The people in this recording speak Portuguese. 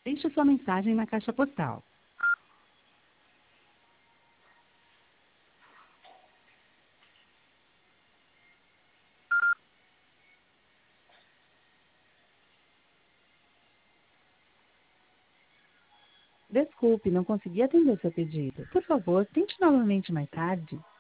Deixe sua mensagem na caixa postal. Desculpe, não consegui atender seu pedido. Por favor, tente novamente mais tarde.